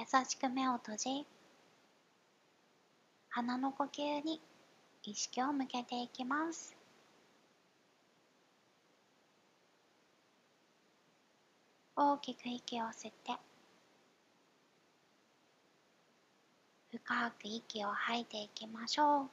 優しく目を閉じ、鼻の呼吸に意識を向けていきます。大きく息を吸って、深く息を吐いていきましょう。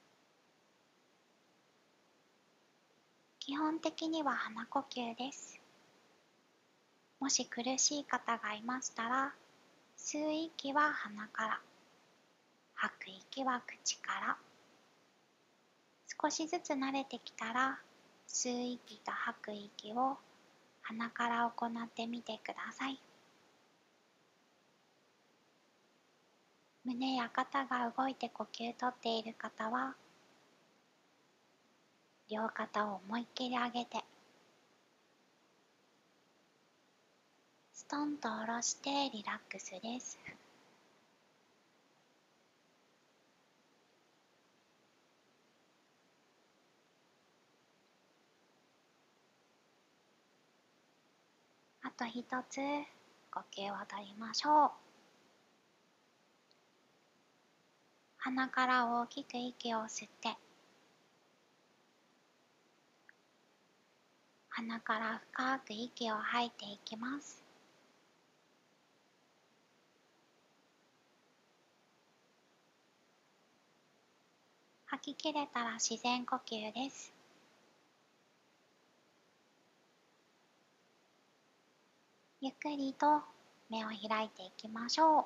基本的には鼻呼吸です。もし苦しい方がいましたら、吸う息は鼻から、吐く息は口から。少しずつ慣れてきたら、吸う息と吐く息を鼻から行ってみてください。胸や肩が動いて呼吸とっている方は、両肩を思いっきり上げて、ストンと下ろしてリラックスです。あと一つ、呼吸をとりましょう。鼻から大きく息を吸って、鼻から深く息を吐いていきます。吐き切れたら自然呼吸です。ゆっくりと目を開いていきましょう。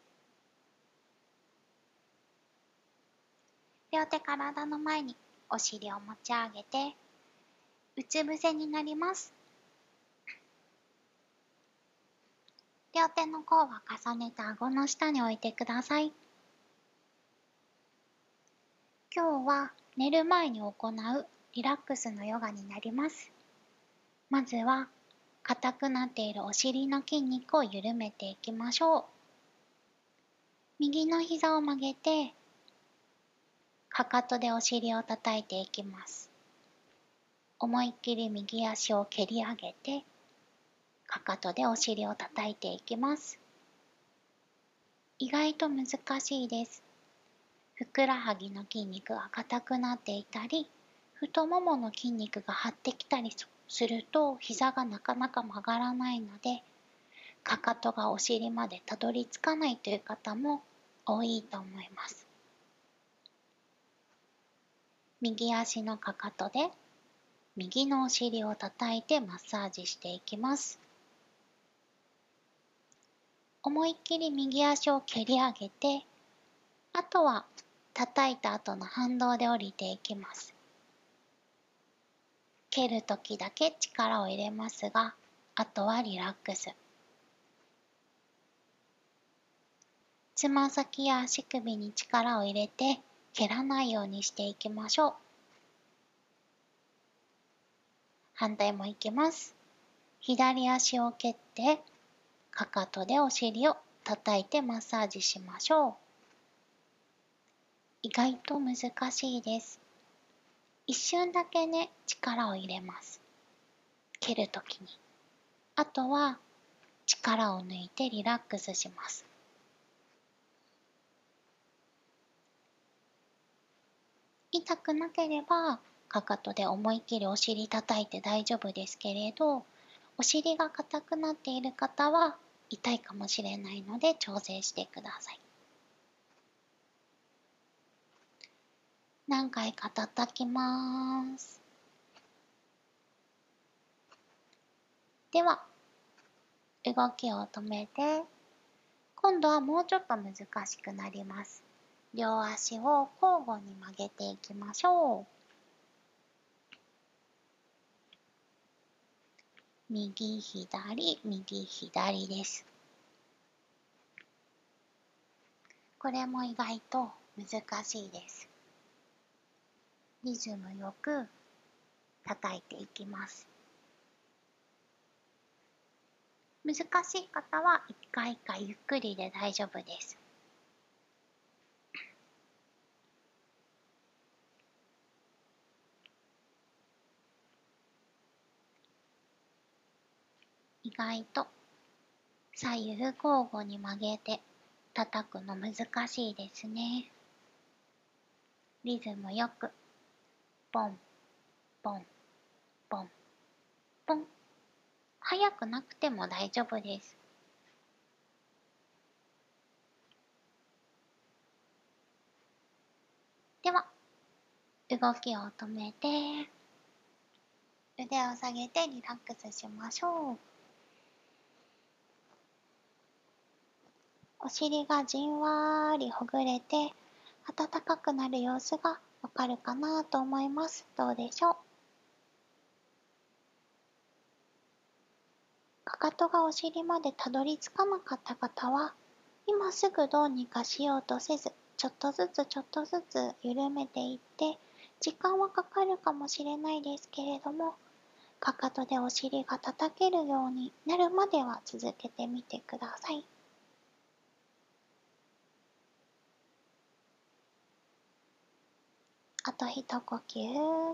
両手体の前にお尻を持ち上げて、うつ伏せになります。両手の甲は重ねて顎の下に置いてください。今日は寝る前に行うリラックスのヨガになります。まずは硬くなっているお尻の筋肉を緩めていきましょう。右の膝を曲げて、かかとでお尻を叩いていきます。思いっきり右足を蹴り上げて、かかとでお尻を叩いていきます。意外と難しいです。ふくらはぎの筋肉が硬くなっていたり、太ももの筋肉が張ってきたりすると膝がなかなか曲がらないので、かかとがお尻までたどり着かないという方も多いと思います。右足のかかとで右のお尻を叩いてマッサージしていきます。思いっきり右足を蹴り上げて、あとは叩いた後の反動で降りていきます。蹴るときだけ力を入れますが、あとはリラックス。つま先や足首に力を入れて蹴らないようにしていきましょう。反対もいきます。左足を蹴って、かかとでお尻を叩いてマッサージしましょう。意外と難しいです。一瞬だけね、力を入れます。蹴るときに。あとは力を抜いてリラックスします。痛くなければかかとで思いっきりお尻叩いて大丈夫ですけれど、お尻が硬くなっている方は痛いかもしれないので調整してください。何回か叩きます。では、動きを止めて、今度はもうちょっと難しくなります。両足を交互に曲げていきましょう。右左右左です。これも意外と難しいです。リズムよく叩いていきます。難しい方は一回一回ゆっくりで大丈夫です。意外と左右交互に曲げて叩くの難しいですね。リズムよく、ポン、ポン、ポン、ポン。速くなくても大丈夫です。では、動きを止めて、腕を下げてリラックスしましょう。お尻がじんわりほぐれて、暖かくなる様子がわかるかなと思います。どうでしょう。かかとがお尻までたどり着かなかった方は、今すぐどうにかしようとせず、ちょっとずつちょっとずつ緩めていって、時間はかかるかもしれないですけれども、かかとでお尻が叩けるようになるまでは続けてみてください。あと一呼吸。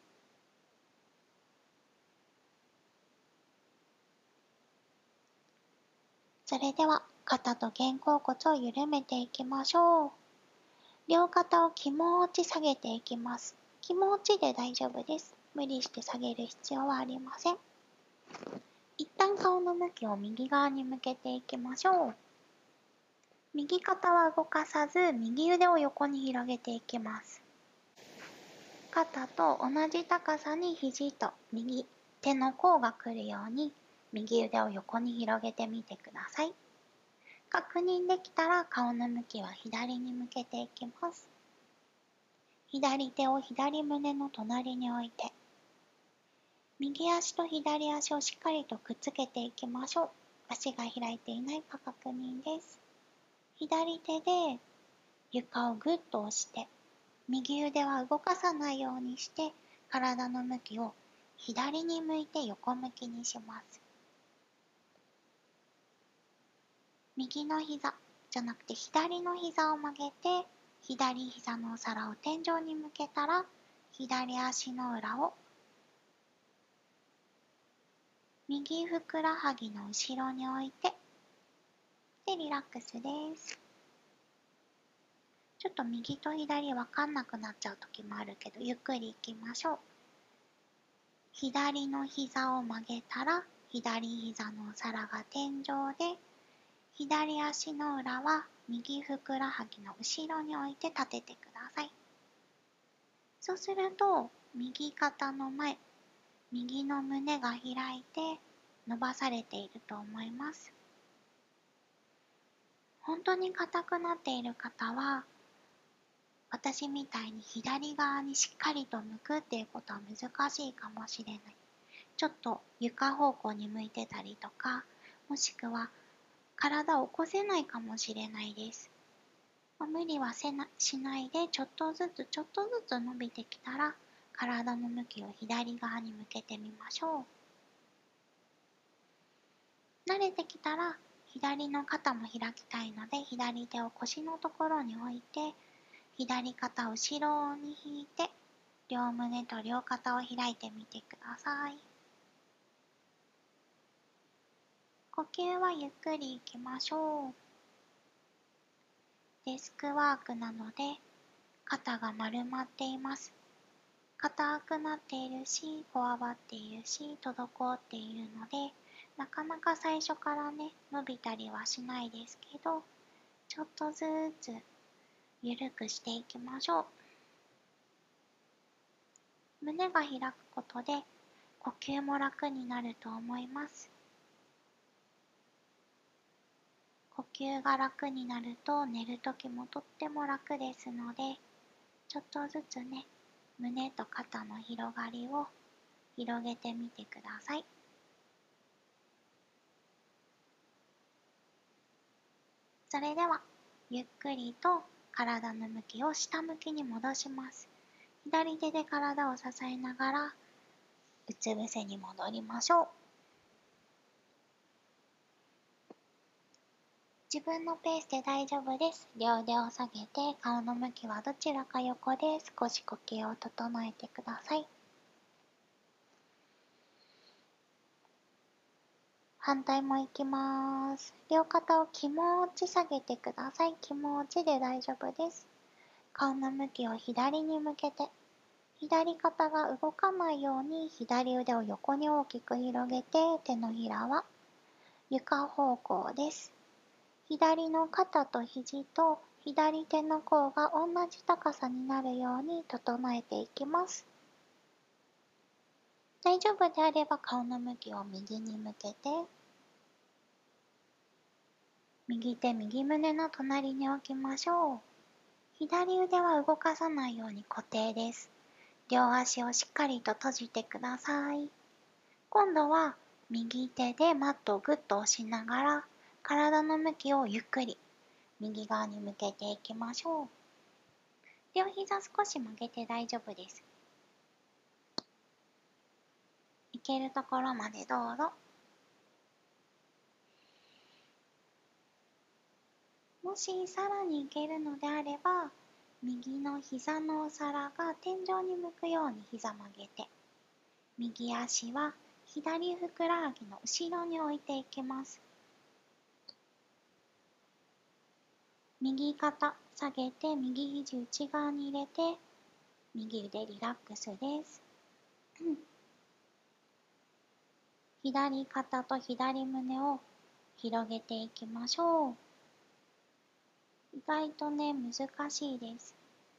それでは肩と肩甲骨を緩めていきましょう。両肩を気持ち下げていきます。気持ちで大丈夫です。無理して下げる必要はありません。一旦顔の向きを右側に向けていきましょう。右肩は動かさず、右腕を横に広げていきます。肩と同じ高さに肘と右手の甲が来るように、右腕を横に広げてみてください。確認できたら顔の向きは左に向けていきます。左手を左胸の隣に置いて、右足と左足をしっかりとくっつけていきましょう。足が開いていないか確認です。左手で床をぐっと押して、右腕は動かさないようにして、体の向きを左に向いて横向きにします。右の膝じゃなくて左の膝を曲げて、左膝のお皿を天井に向けたら、左足の裏を右ふくらはぎの後ろに置いて、でリラックスです。ちょっと右と左わかんなくなっちゃう時もあるけど、ゆっくりいきましょう。左の膝を曲げたら、左膝のお皿が天井で、左足の裏は右ふくらはぎの後ろに置いて立ててください。そうすると、右肩の前、右の胸が開いて伸ばされていると思います。本当に硬くなっている方は、私みたいに左側にしっかりと向くっていうことは難しいかもしれない。ちょっと床方向に向いてたりとか、もしくは体を起こせないかもしれないです。無理はしないで、ちょっとずつちょっとずつ伸びてきたら、体の向きを左側に向けてみましょう。慣れてきたら、左の肩も開きたいので、左手を腰のところに置いて、左肩を後ろに引いて、両胸と両肩を開いてみてください。呼吸はゆっくりいきましょう。デスクワークなので、肩が丸まっています。硬くなっているし、こわばっているし、滞っているので、なかなか最初からね、伸びたりはしないですけど、ちょっとずつゆるくしていきましょう。胸が開くことで、呼吸も楽になると思います。呼吸が楽になると寝るときもとっても楽ですので、ちょっとずつね、胸と肩の広がりを広げてみてください。それでは、ゆっくりと体の向きを下向きに戻します。左手で体を支えながら、うつ伏せに戻りましょう。自分のペースで大丈夫です。両腕を下げて、顔の向きはどちらか横で少し呼吸を整えてください。 反対もいきます。両肩を気持ち下げてください。気持ちで大丈夫です。顔の向きを左に向けて、左肩が動かないように左腕を横に大きく広げて、手のひらは床方向です。左の肩と肘と左手の甲が同じ高さになるように整えていきます。大丈夫であれば顔の向きを右に向けて、右手右胸の隣に置きましょう。左腕は動かさないように固定です。両足をしっかりと閉じてください。今度は右手でマットをぐっと押しながら、体の向きをゆっくり右側に向けていきましょう。両膝少し曲げて大丈夫です。いけるところまでどうぞ。もしさらにいけるのであれば、右の膝のお皿が天井に向くように膝曲げて、右足は左ふくらはぎの後ろに置いていきます。右肩下げて右肘内側に入れて、右腕リラックスです。左肩と左胸を広げていきましょう。意外とね、難しいです。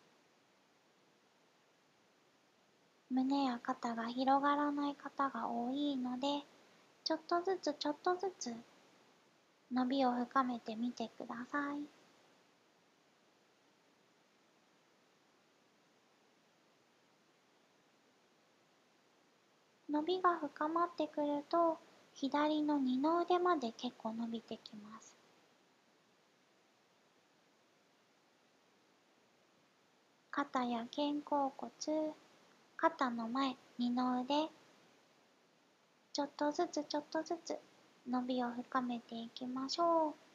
胸や肩が広がらない方が多いので、ちょっとずつちょっとずつ伸びを深めてみてください。伸びが深まってくると、左の二の腕まで結構伸びてきます。肩や肩甲骨、肩の前、二の腕、ちょっとずつちょっとずつ伸びを深めていきましょう。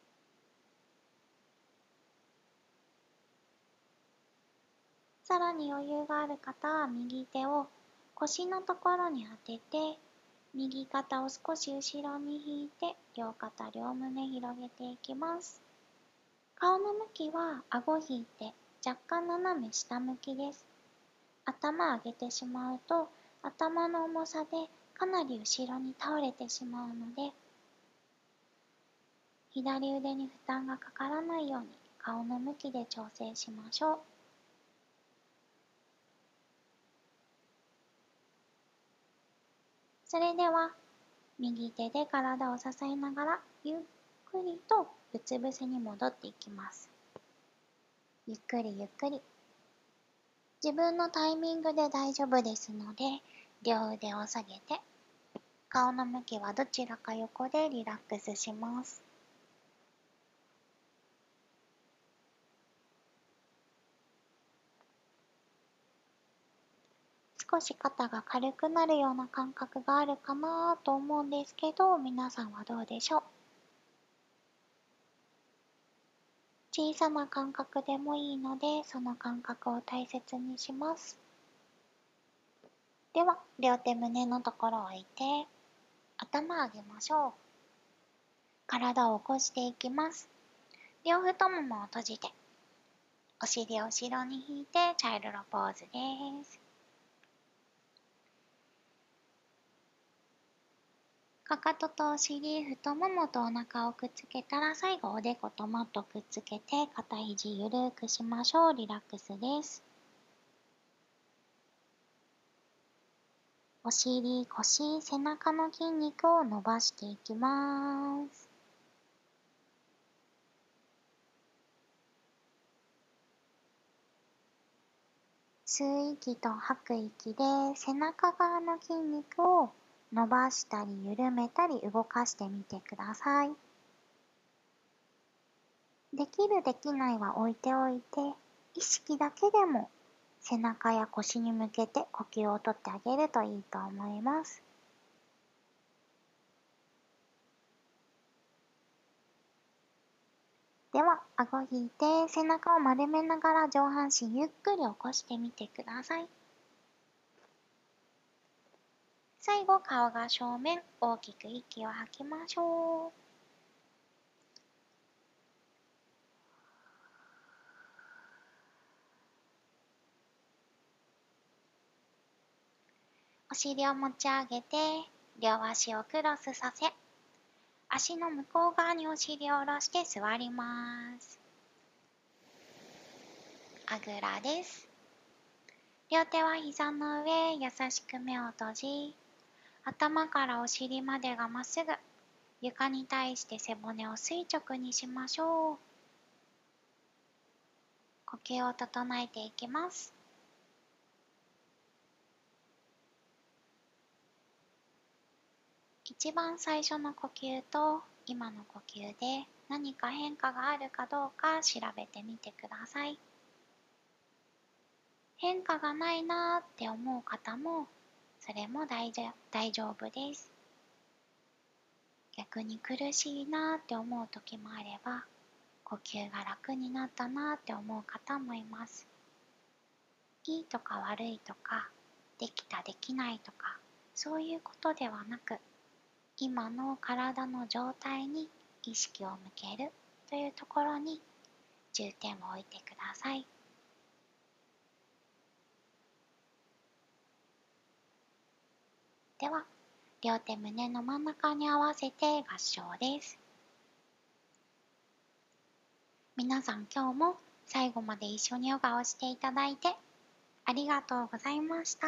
さらに余裕がある方は右手を腰のところに当てて、右肩を少し後ろに引いて、両肩両胸広げていきます。顔の向きは顎引いて若干斜め下向きです。頭上げてしまうと頭の重さでかなり後ろに倒れてしまうので、左腕に負担がかからないように顔の向きで調整しましょう。それでは右手で体を支えながらゆっくりとうつ伏せに戻っていきます。ゆっくりゆっくり。自分のタイミングで大丈夫ですので、両腕を下げて、顔の向きはどちらか横でリラックスします。少し肩が軽くなるような感覚があるかなと思うんですけど、皆さんはどうでしょう？小さな感覚でもいいので、その感覚を大切にします。では、両手胸のところを置いて、頭上げましょう。体を起こしていきます。両太ももを閉じて、お尻を後ろに引いて、チャイルドポーズです。かかととお尻、太ももとお腹をくっつけたら、最後おでことマットくっつけて、肩肘ゆるくしましょう。リラックスです。お尻、腰、背中の筋肉を伸ばしていきます。吸う息と吐く息で背中側の筋肉を伸ばしたり緩めたり動かしてみてください。できるできないは置いておいて、意識だけでも背中や腰に向けて呼吸をとってあげるといいと思います。では、顎引いて背中を丸めながら上半身ゆっくり起こしてみてください。 最後、顔が正面、大きく息を吐きましょう。お尻を持ち上げて、両足をクロスさせ、足の向こう側にお尻を下ろして座ります。あぐらです。両手は膝の上、優しく目を閉じ、頭からお尻までがまっすぐ、床に対して背骨を垂直にしましょう。呼吸を整えていきます。一番最初の呼吸と今の呼吸で何か変化があるかどうか調べてみてください。変化がないなーって思う方も、それも大丈夫です。逆に苦しいなーって思う時もあれば、呼吸が楽になったなーって思う方もいます。いいとか悪いとか、できたできないとか、そういうことではなく、今の体の状態に意識を向けるというところに重点を置いてください。では、両手胸の真ん中に合わせて合掌です。皆さん今日も最後まで一緒にヨガをしていただいてありがとうございました。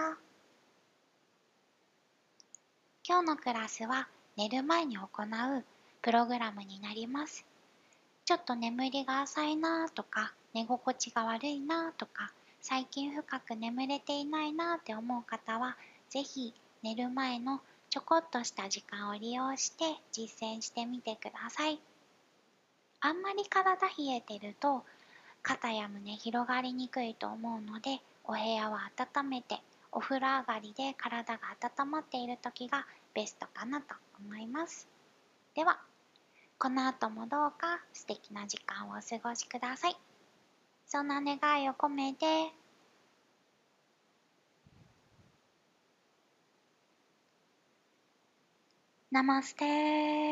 今日のクラスは寝る前に行うプログラムになります。ちょっと眠りが浅いなとか、寝心地が悪いなとか、最近深く眠れていないなって思う方は、ぜひ寝る前のちょこっとした時間を利用して実践してみてください。あんまり体冷えてると、肩や胸広がりにくいと思うので、お部屋は温めて、お風呂上がりで体が温まっている時がベストかなと思います。では、この後もどうか素敵な時間をお過ごしください。そんな願いを込めて、ナマステー。